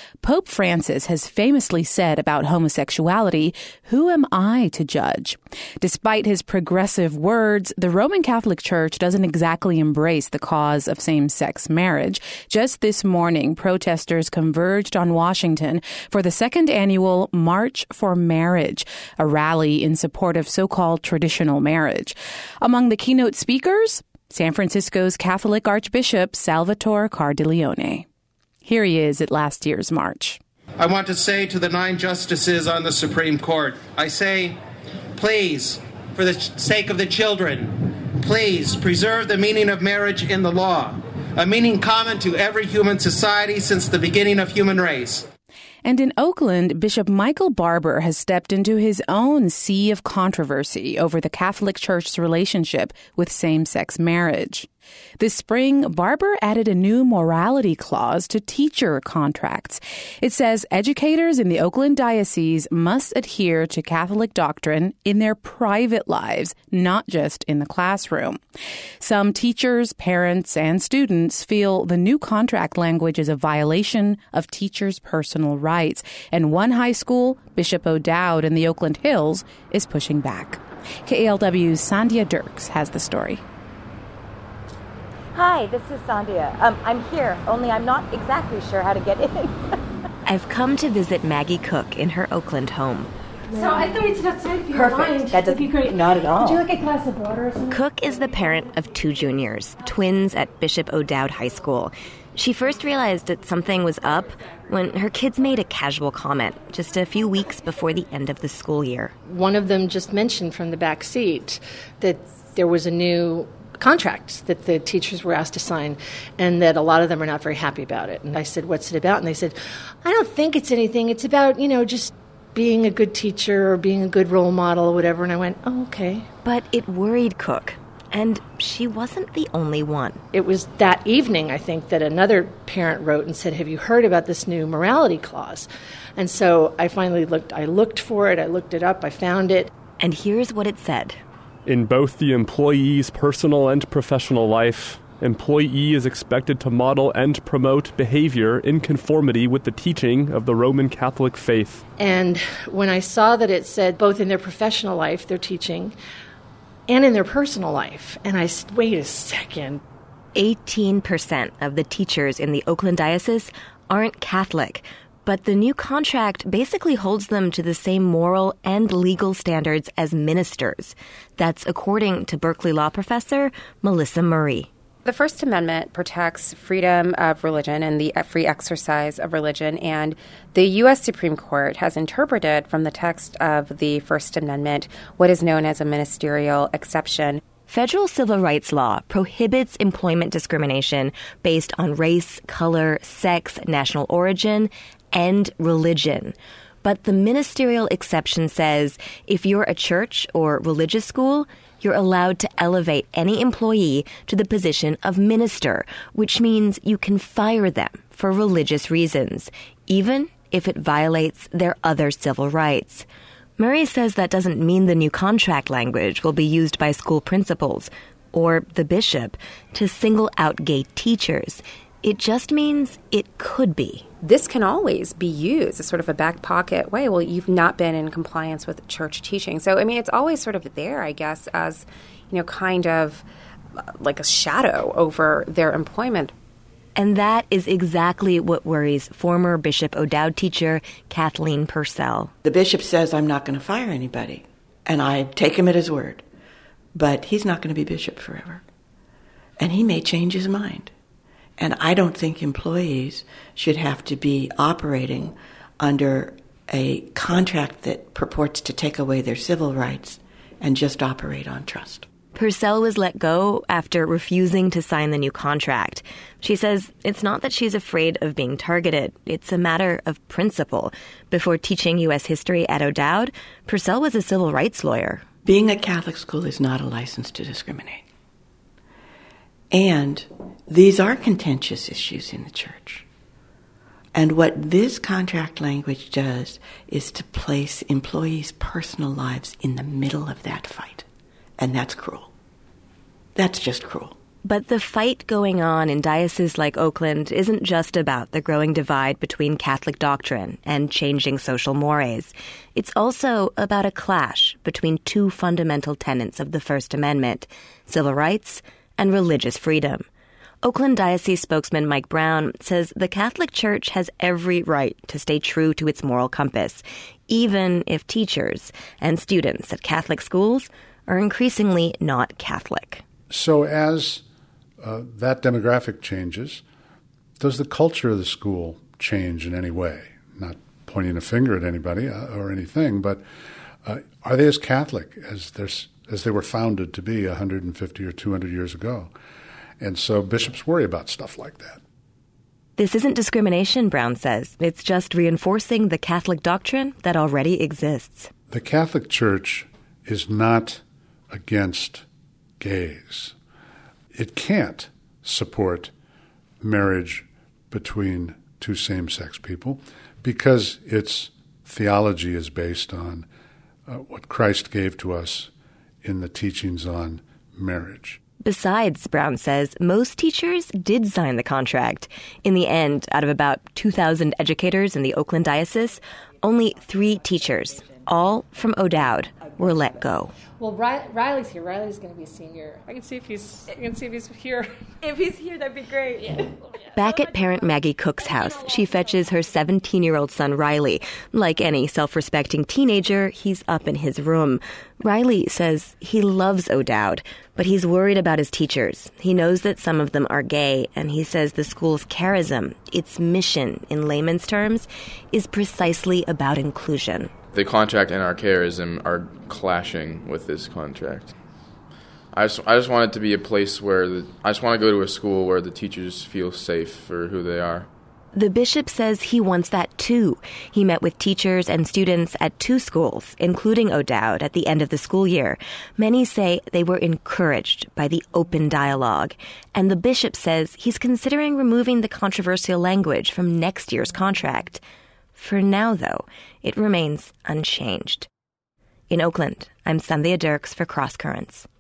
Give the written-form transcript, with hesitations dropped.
Pope Francis has famously said about homosexuality, "Who am I to judge?" Despite his progressive words, the Roman Catholic Church doesn't exactly embrace the cause of same-sex marriage. Just this morning, protesters converged on Washington for the second annual March for Marriage, a rally in support of so-called traditional marriage. Among the keynote speakers, San Francisco's Catholic Archbishop Salvatore Cordileone. Here he is at last year's march. I want to say to the 9 justices on the Supreme Court, I say, please, for the sake of the children, please preserve the meaning of marriage in the law, a meaning common to every human society since the beginning of human race. And in Oakland, Bishop Michael Barber has stepped into his own sea of controversy over the Catholic Church's relationship with same-sex marriage. This spring, Barber added a new morality clause to teacher contracts. It says educators in the Oakland Diocese must adhere to Catholic doctrine in their private lives, not just in the classroom. Some teachers, parents, and students feel the new contract language is a violation of teachers' personal rights. And one high school, Bishop O'Dowd in the Oakland Hills, is pushing back. KALW's Sandhya Dirks has the story. Hi, this is Sandhya. I'm here, only I'm not exactly sure how to get in. I've come to visit Maggie Cook in her Oakland home. So I thought we'd sit outside if you Perfect. mind. That'd be great. Not at all. Would you like a glass of water or something? Cook is the parent of 2 juniors, twins at Bishop O'Dowd High School. She first realized that something was up when her kids made a casual comment just a few weeks before the end of the school year. One of them just mentioned from the back seat that there was a new contract that the teachers were asked to sign, and that a lot of them are not very happy about it. And I said, what's it about? And they said, I don't think it's anything. It's about, just being a good teacher or being a good role model or whatever. And I went, oh, okay. But it worried Cook, and she wasn't the only one. It was that evening, I think, that another parent wrote and said, have you heard about this new morality clause? And so I finally looked for it, I looked it up, I found it. And here's what it said. In both the employee's personal and professional life, employee is expected to model and promote behavior in conformity with the teaching of the Roman Catholic faith. And when I saw that it said both in their professional life, their teaching, and in their personal life, and I said, wait a second. 18% of the teachers in the Oakland Diocese aren't Catholic, but the new contract basically holds them to the same moral and legal standards as ministers. That's according to Berkeley law professor Melissa Murray. The First Amendment protects freedom of religion and the free exercise of religion, and the U.S. Supreme Court has interpreted from the text of the First Amendment what is known as a ministerial exception. Federal civil rights law prohibits employment discrimination based on race, color, sex, national origin, and religion. But the ministerial exception says if you're a church or religious school, you're allowed to elevate any employee to the position of minister, which means you can fire them for religious reasons, even if it violates their other civil rights. Murray says that doesn't mean the new contract language will be used by school principals or the bishop to single out gay teachers. It just means it could be. This can always be used as sort of a back pocket way. Well, you've not been in compliance with church teaching. So, it's always sort of there, I guess, as, kind of like a shadow over their employment. And that is exactly what worries former Bishop O'Dowd teacher Kathleen Purcell. The bishop says, I'm not going to fire anybody. And I take him at his word. But he's not going to be bishop forever. And he may change his mind. And I don't think employees should have to be operating under a contract that purports to take away their civil rights and just operate on trust. Purcell was let go after refusing to sign the new contract. She says it's not that she's afraid of being targeted. It's a matter of principle. Before teaching U.S. history at O'Dowd, Purcell was a civil rights lawyer. Being a Catholic school is not a license to discriminate. And these are contentious issues in the church. And what this contract language does is to place employees' personal lives in the middle of that fight. And that's cruel. That's just cruel. But the fight going on in dioceses like Oakland isn't just about the growing divide between Catholic doctrine and changing social mores. It's also about a clash between two fundamental tenets of the First Amendment, civil rights and religious freedom. Oakland Diocese spokesman Mike Brown says the Catholic Church has every right to stay true to its moral compass, even if teachers and students at Catholic schools are increasingly not Catholic. So as that demographic changes, does the culture of the school change in any way? Not pointing a finger at anybody or anything, but are they as Catholic as they were founded to be 150 or 200 years ago? And so bishops worry about stuff like that. This isn't discrimination, Brown says. It's just reinforcing the Catholic doctrine that already exists. The Catholic Church is not against gays. It can't support marriage between two same-sex people because its theology is based on what Christ gave to us in the teachings on marriage. Besides, Brown says, most teachers did sign the contract. In the end, out of about 2,000 educators in the Oakland Diocese, only 3 teachers, all from O'Dowd, were let go. Well, Riley's here. Riley's going to be a senior. I can see if he's here. If he's here, that'd be great. Yeah. Back at parent Maggie Cook's house, she fetches her 17-year-old son, Riley. Like any self-respecting teenager, he's up in his room. Riley says he loves O'Dowd, but he's worried about his teachers. He knows that some of them are gay, and he says the school's charism, its mission, in layman's terms, is precisely about inclusion. The contract and our charism are clashing with this contract. I just want it to be a place where I just want to go to a school where the teachers feel safe for who they are. The bishop says he wants that too. He met with teachers and students at 2 schools, including O'Dowd, at the end of the school year. Many say they were encouraged by the open dialogue. And the bishop says he's considering removing the controversial language from next year's contract. For now, though, it remains unchanged. In Oakland, I'm Sandhya Dirks for Cross Currents.